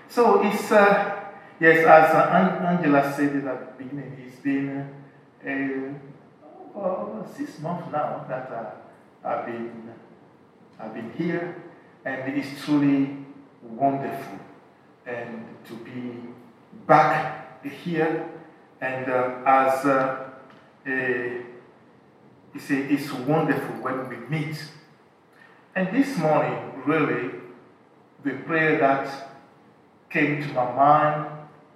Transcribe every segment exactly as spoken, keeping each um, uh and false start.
So it's, uh, yes, as uh, Angela said it at the beginning, it's been uh, uh, six months now that uh, I've been I've been here, and it's truly wonderful and to be back here. And uh, as uh, a, it's, a, it's wonderful when we meet. And this morning, really, the prayer that came to my mind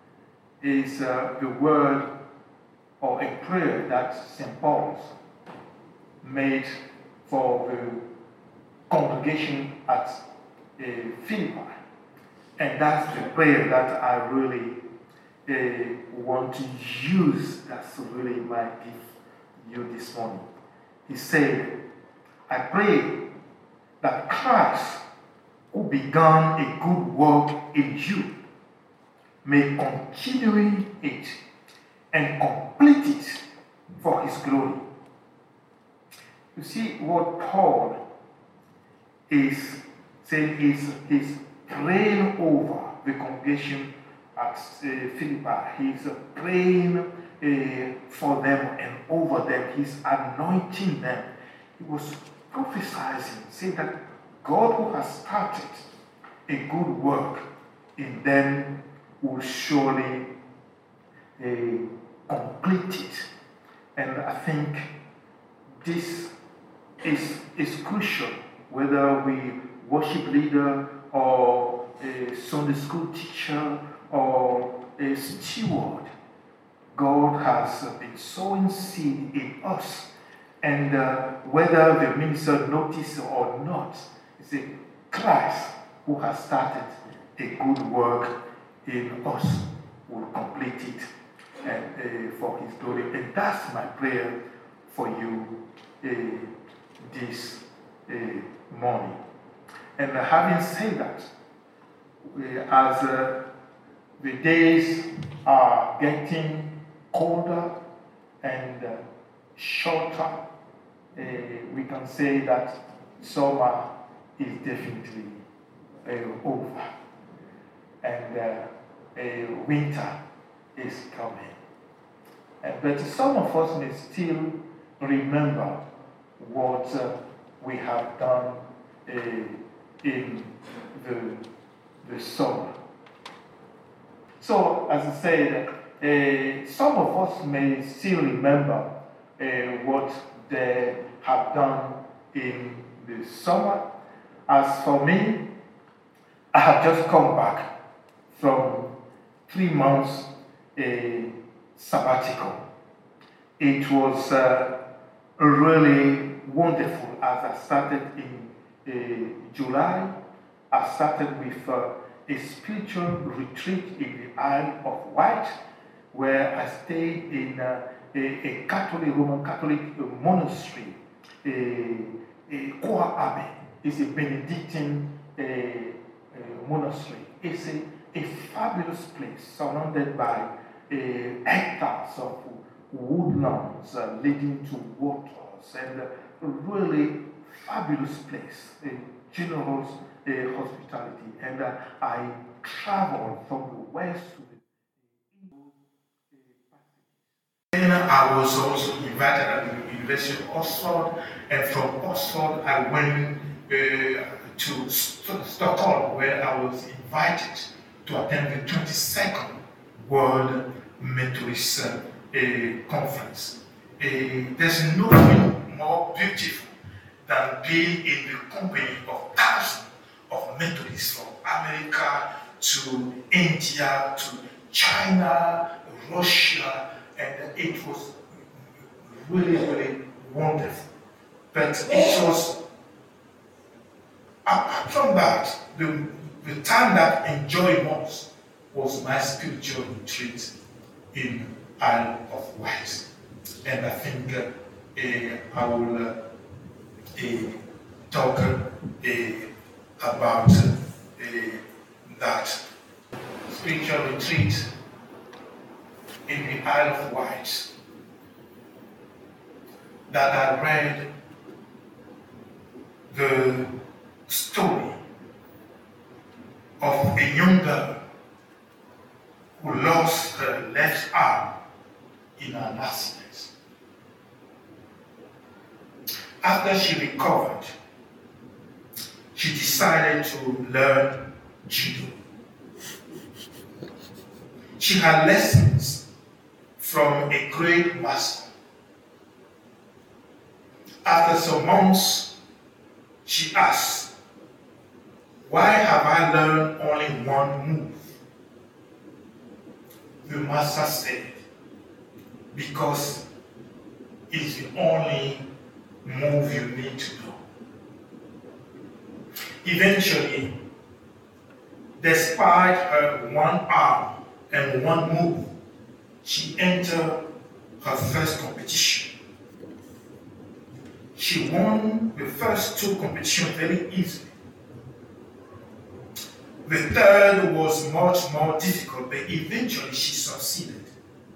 is uh, the word or a prayer that Saint Paul's made for the congregation at uh, Philippi. And that's the prayer that I really uh, want to use. That's really my gift to you this morning. He said, I pray that Christ, who began a good work in you, may continue it and complete it for his glory. You see what Paul is saying is, is praying over the congregation at uh, Philippi. He's uh, praying uh, for them and over them. He's anointing them. He was prophesying, saying that God who has started a good work in them will surely uh, complete it. And I think this is, is crucial, whether we worship leader or a Sunday school teacher or a steward. God has been sowing seed in us. And uh, whether the minister notices or not, it's a Christ who has started a good work in us will complete it and, uh, for his glory. And that's my prayer for you uh, this uh, morning. And uh, having said that, uh, as uh, the days are getting colder and uh, shorter, uh, we can say that summer is definitely uh, over, and uh, uh, winter is coming. Uh, but some of us may still remember what uh, we have done uh, in the, the summer. So, as I said, uh, some of us may still remember uh, what they have done in the summer. As for me, I have just come back from three months uh, sabbatical. It was uh, really wonderful. As I started in uh, July, I started with uh, a spiritual retreat in the Isle of Wight, where I stayed in uh, a, a Catholic, Roman Catholic uh, monastery, a, a Koa Abbey. It's a Benedictine uh, uh, monastery. It's a, a fabulous place surrounded by uh, hectares of woodlands uh, leading to waters, and a really fabulous place, a generous uh, hospitality. And uh, I traveled from the west to the Then I was also invited at the University of Oxford, and from Oxford I went uh, to St- Stockholm, where I was invited to attend the twenty-second World Methodist uh, Conference. Uh, there's nothing more beautiful than being in the company of thousands of Methodists from America to India to China, Russia, and it was really, really wonderful. But it was, apart from that, the, the time that I enjoyed most was my spiritual retreat in Isle of Wight. And I think uh, I will uh, uh, talk uh, about uh, that spiritual retreat in the Isle of Wight, that I read the story of a young girl who lost her left arm in an accident. After she recovered, she decided to learn judo. She had lessons from a great master. After some months, she asked, "Why have I learned only one move?" The master said, "Because it's the only move you need to know." Eventually, despite her one arm and one move, she entered her first competition. She won the first two competitions very easily. The third was much more difficult, but eventually she succeeded.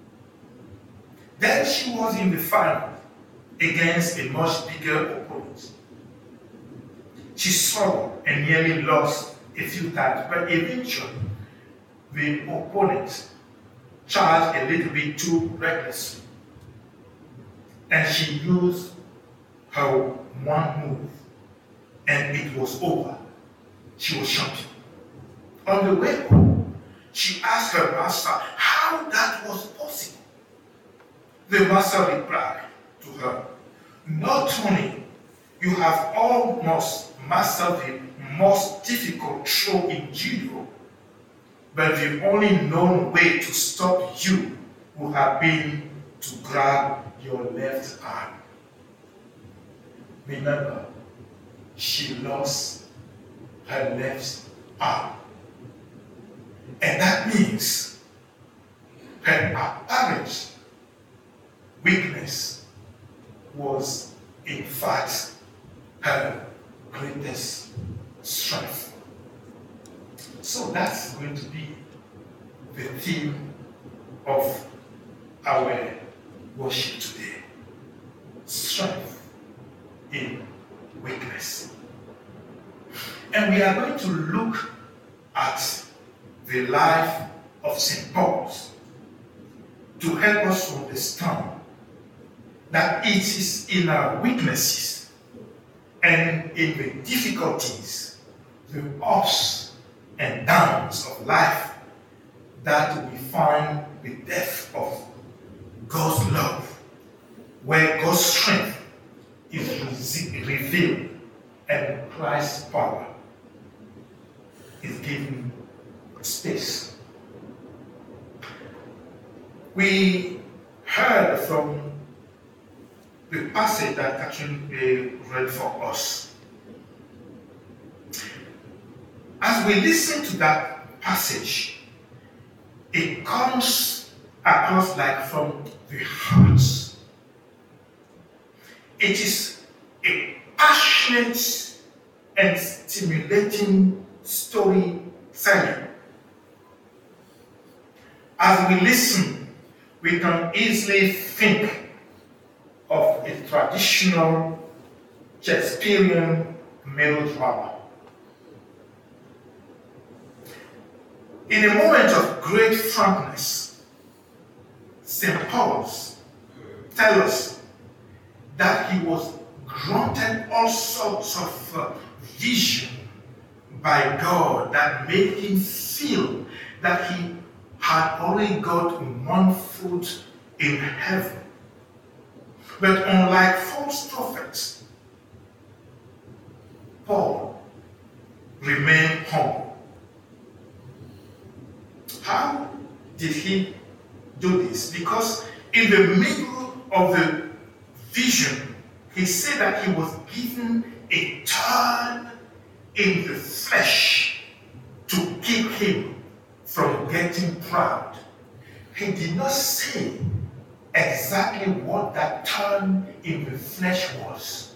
Then she was in the final against a much bigger opponent. She struggled and nearly lost a few times, but eventually the opponent charged a little bit too recklessly, and she used her one move, and it was over. She was champion. On the way home, she asked her master how that was possible. The master replied to her, "Not only you have almost mastered the most difficult throw in judo, but the only known way to stop you would have been to grab your left arm." Remember, she lost her left arm. And that means her apparent weakness was, in fact, her greatest strength. So that's going to be the theme of our worship today. Strength in weakness. And we are going to look at the life of Saint Paul to help us to understand that it is in our weaknesses and in the difficulties, the ups and downs of life, that we find the depth of God's love, where God's strength is revealed and Christ's power is given space. We heard from the passage that Catherine read for us. As we listen to that passage, it comes across like from the heart. It is a passionate and stimulating storytelling. As we listen, we can easily think of a traditional Shakespearean melodrama. In a moment of great frankness, Saint Paul tells us that he was granted all sorts of uh, vision by God that made him feel that he had already got one foot in heaven. But unlike false prophets, Paul remained humble. How did he do this? Because in the middle of the vision, he said that he was given a turn in the flesh to keep him from getting proud. He did not say exactly what that turn in the flesh was.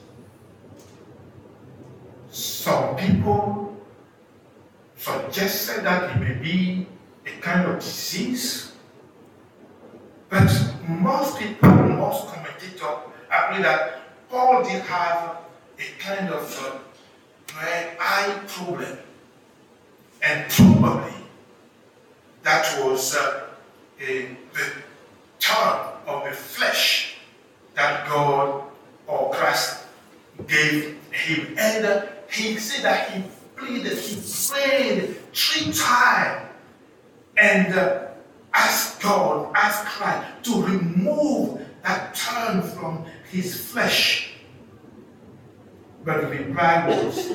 Some people suggested that it may be a kind of disease, but most people, most commentators agree that Paul did have a kind of uh, eye problem, and probably that was was uh, a, the turn of the flesh that God or Christ gave him. And uh, he said that he pleaded, he prayed three times and uh, asked God, asked Christ to remove that turn from his flesh. But the reply was,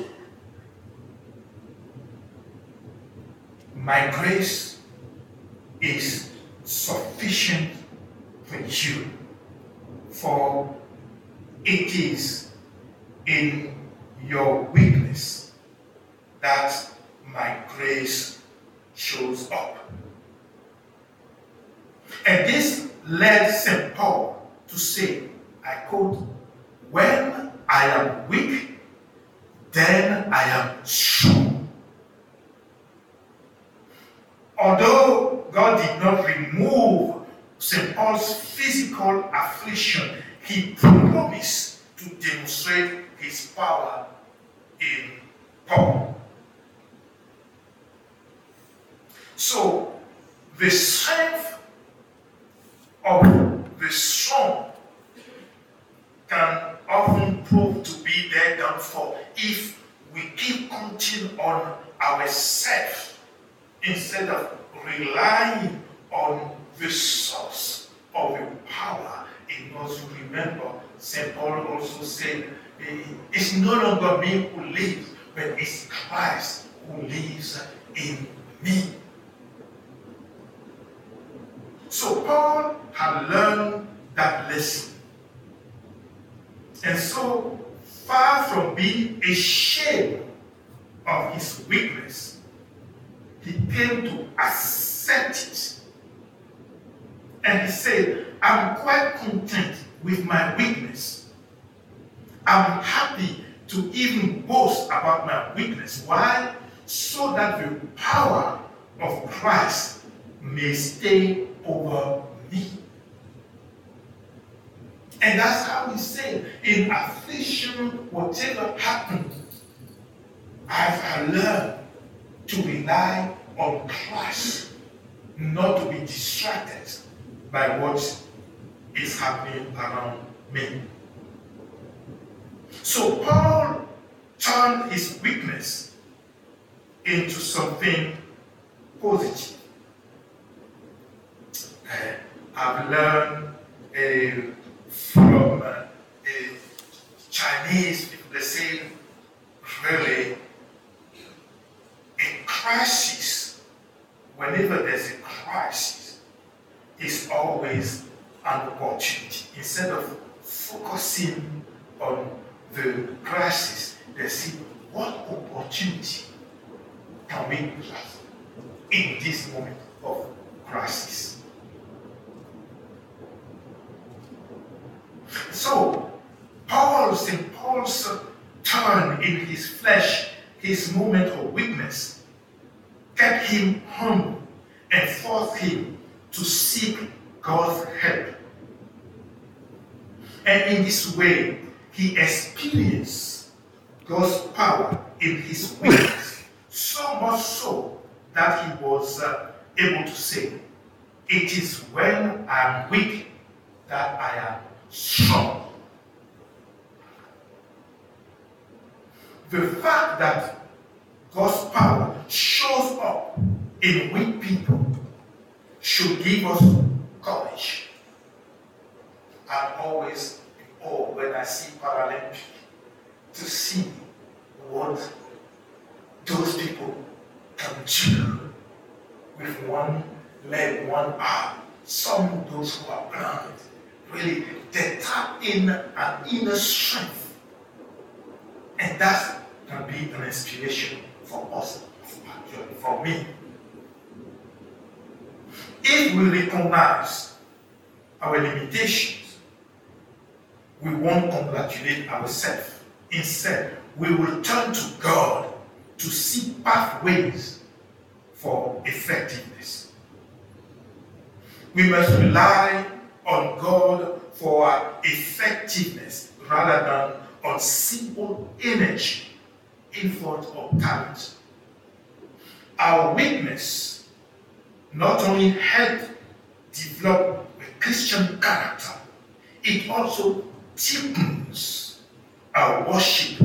my grace is sufficient for you, for it is in your weakness that my grace shows up. And this led Saint Paul to say, I quote, when I am weak, then I am strong. Although God did not remove Saint Paul's physical affliction, he promised to demonstrate his power in Paul. So, the strength of the strong can often prove to be their downfall if we keep counting on ourselves instead of relying on the source of the power in us. Remember, Saint Paul also said, it's no longer me who lives, but it's Christ who lives in me. So Paul had learned that lesson. And so, far from being ashamed of his weakness, he came to accept it. And he said, I'm quite content with my weakness. I'm happy to even boast about my weakness. Why? So that the power of Christ may stay over me. And that's how he said, in affliction, whatever happens, I've learned to rely on Christ, not to be distracted by what is happening around me. So Paul turned his weakness into something positive. Uh, I've learned uh, from uh, uh, Chinese people, they say, really, a crisis, whenever there's a crisis, is always an opportunity. Instead of focusing on the crisis, they see what opportunity can we use in this moment of crisis. So, Paul, Saint Paul's turn in his flesh, his moment of weakness, kept him humble and forced him to seek God's help. And in this way, he experienced God's power in his weakness, so much so that he was uh, able to say, it is when I am weak that I am strong. The fact that God's power shows up in weak people should give us courage. I'm always in awe when I see Paralympics to see what those people can do with one leg, one arm. Some of those who are blind, really, they tap in an inner strength. And that can be an inspiration for us, actually, for me. If we recognize our limitations, we won't congratulate ourselves. Instead, we will turn to God to seek pathways for effectiveness. We must rely on God for our effectiveness rather than on simple energy, effort, or talent. Our weakness not only helps develop a Christian character, it also deepens our worship.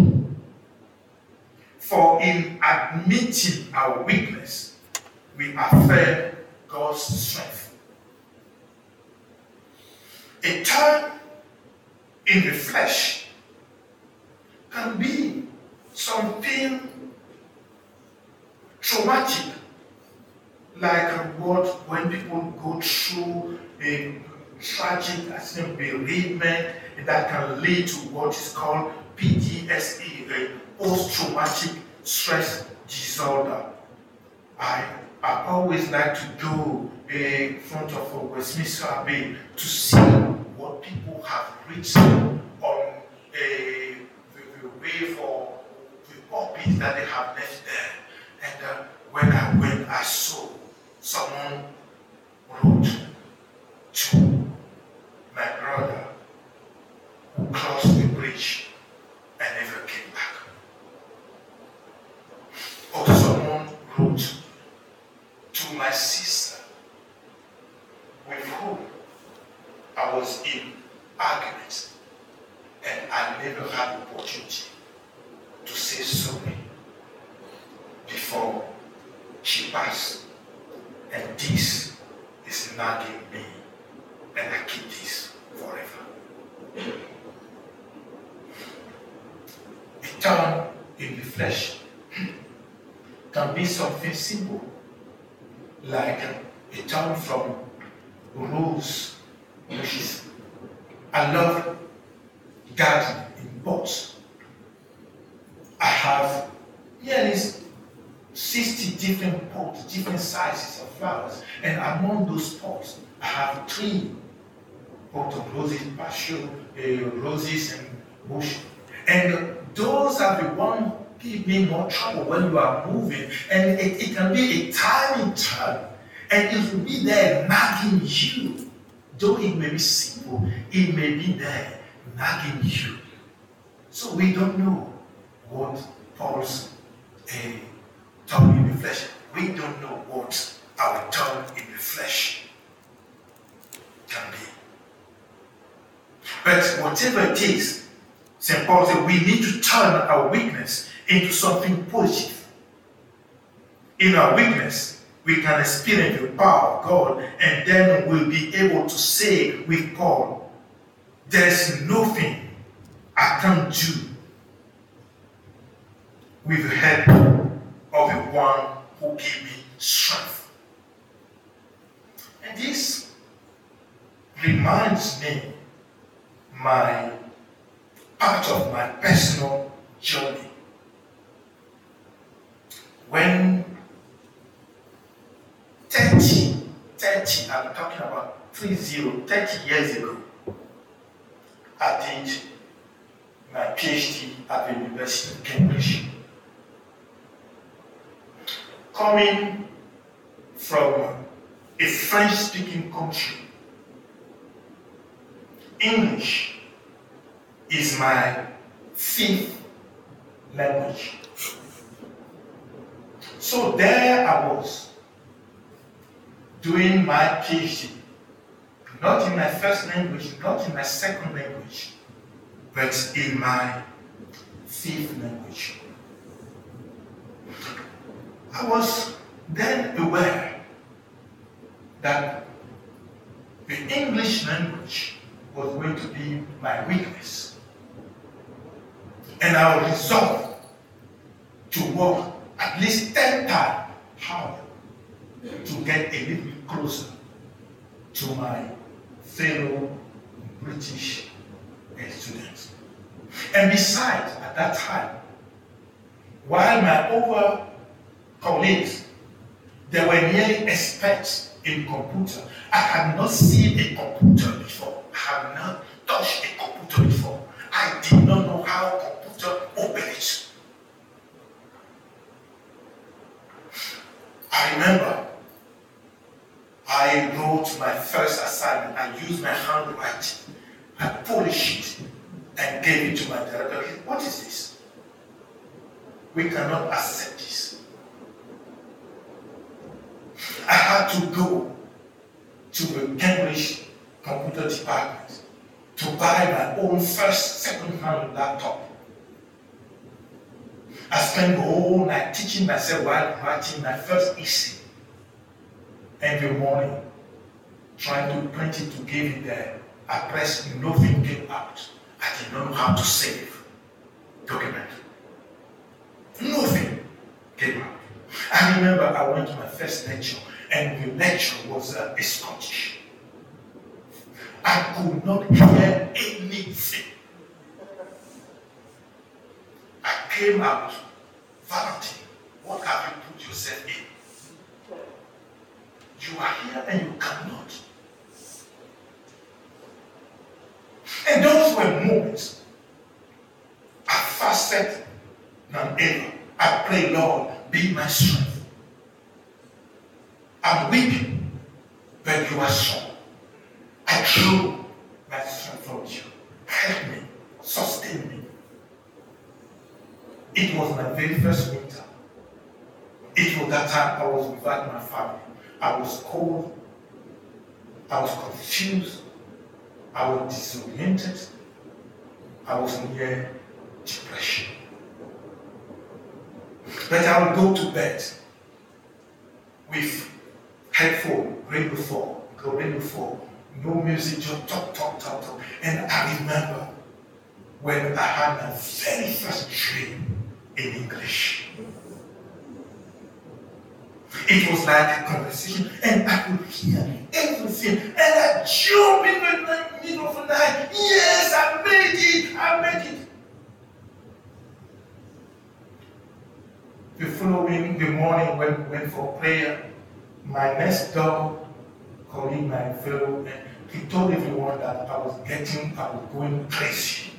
For in admitting our weakness, we affirm God's strength. A turn in the flesh can be something traumatic, like what when people go through a tragic accident, bereavement, that can lead to what is called P T S D, a post-traumatic stress disorder. I, I always like to go in front of a Westminster Abbey to see what people have written on a, the, the way for the puppies that they have left there. And uh, when I went, I saw someone wrote to my brother who crossed the bridge and never came back. Or someone wrote to my sister with whom I was in argument and I never had the opportunity to say sorry before she passed. And this is nagging me, and I keep this forever. A thorn in the flesh can be something simple, like a thorn from rose bushes. I love gardening in pots. I have nearly sixty different pots, different sizes of flowers, and among those pots, I have three pots of roses, passion, uh, roses, and bush. And those are the ones give me more trouble when you are moving, and it, it can be a tiny turn, and it will be there nagging you. Though it may be simple, it may be there nagging you. So we don't know what Paul's uh, tongue in the flesh. We don't know what our tongue in the flesh can be. But whatever it is, Saint Paul said we need to turn our weakness into something positive. In our weakness, we can experience the power of God, and then we'll be able to say with Paul, there's nothing I can't do with the help of the one who gave me strength. And this reminds me my part of my personal journey. When thirty, thirty, I'm talking about three zero, thirty years ago, I did my PhD at the University of Cambridge. Coming from a French-speaking country, English is my fifth language. So there I was, doing my PhD, not in my first language, not in my second language, but in my fifth language. I was then aware that the English language was going to be my weakness. And I was resolved to work at least ten times harder to get a little bit closer to my fellow British students. And besides, at that time, while my other colleagues, they were nearly experts in computer, I had not seen a computer before. I had not touched a computer before. I did not know how a computer operates. I remember I wrote my first assignment. I used my handwriting. I polished it and gave it to my director. What is this? We cannot accept this. I had to go to the Cambridge computer department to buy my own first second-hand laptop. I spent the whole night teaching myself while writing my first essay. Every morning, trying to print it to give it there. I pressed, nothing came out. I did not know how to save document. Nothing came out. I remember I went to my first lecture, and the lecture was uh, a Scottish. I could not hear anything. I came out, Valentine, what have you put yourself in? You are here and you cannot. And those were moments I fasted than ever. I pray, Lord, be my strength. I'm weak, but you are strong. I drew my strength from you. Help me, sustain me. It was my very first winter. It was that time I was without my family. I was cold. I was confused. I was disoriented. I was near depression. But I would go to bed with headphone, radio four, go radio four, no music, just talk, talk, talk, talk. And I remember when I had my very first dream in English. It was like a conversation, and I could hear everything, and I jumped in the middle of the night. Yes, I made it, I made it. The following, the morning when we went for prayer, my next door colleague, my fellow, he told everyone that I was getting, I was going crazy.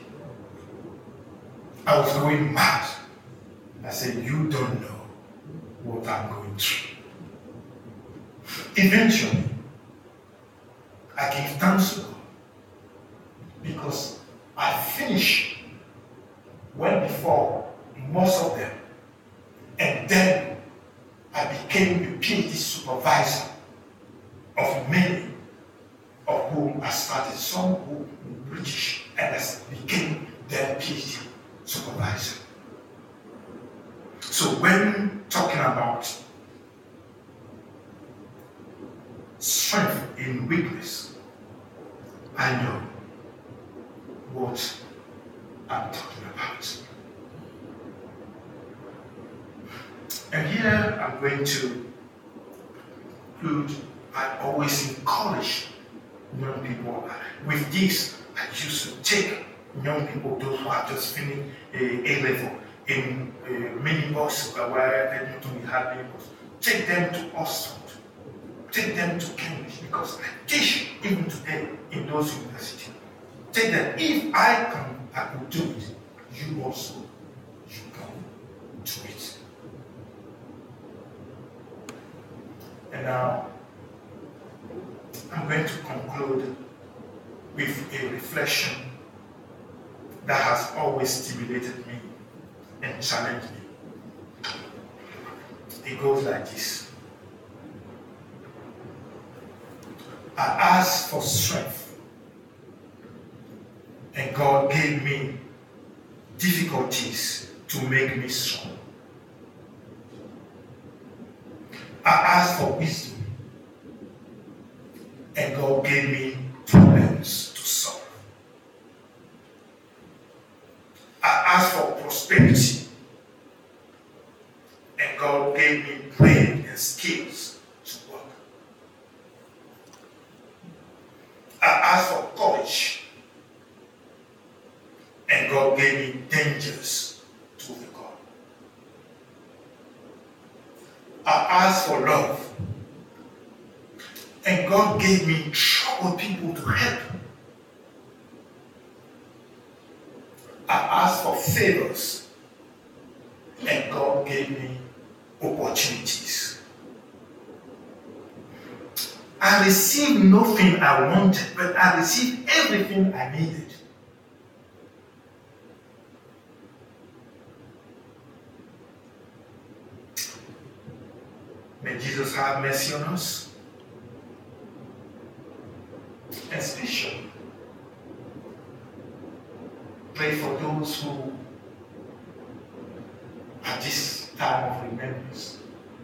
I was going mad. I said, you don't know what I'm going through. Eventually, I gave thanks to God because I finished well before most of them. And then I became a PhD supervisor of many of whom I started, some who were British, and I became their PhD supervisor. So when talking about strength in weakness, I know what I'm talking about. And here I'm going to conclude. I always encourage young people. With this, I used to take young people, those who are just finished A level, in uh, minibus, where Edmonton we had minibus. Take them to Oxford. Take them to Cambridge, because I teach even today in those universities. Take them. If I can, I could do it. You also, you can do it. And now, I'm going to conclude with a reflection that has always stimulated me and challenged me. It goes like this. I asked for strength, and God gave me difficulties to make me strong. I asked for wisdom, and God gave me problems to solve. I asked for prosperity, and God gave me brain and skills to work. I asked for courage, and God gave me dangers to overcome. I asked for love, and God gave me troubled people to help. I asked for favors, and God gave me opportunities. I received nothing I wanted, but I received everything I needed. May Jesus have mercy on us. especially pray for those who, at this time of remembrance,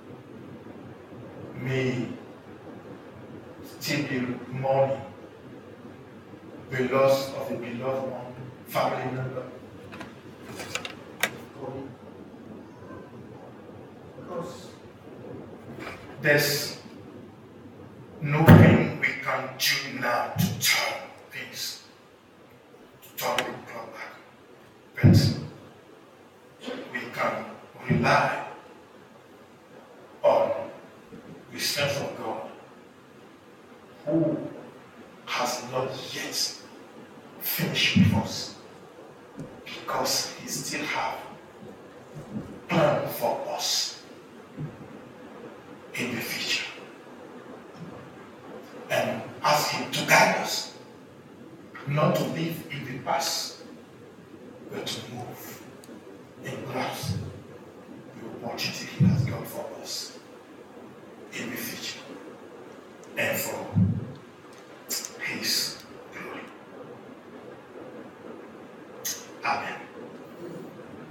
may still be mourning the loss of a beloved one, family member. Because there's nothing we can do now to turn things, to turn the clock back. But we can rely on the strength of God, who has not yet finished with us, because he still has plan for us in the future. And ask him to guide us, not to live in the past, but to move and grasp the opportunity he has got for us.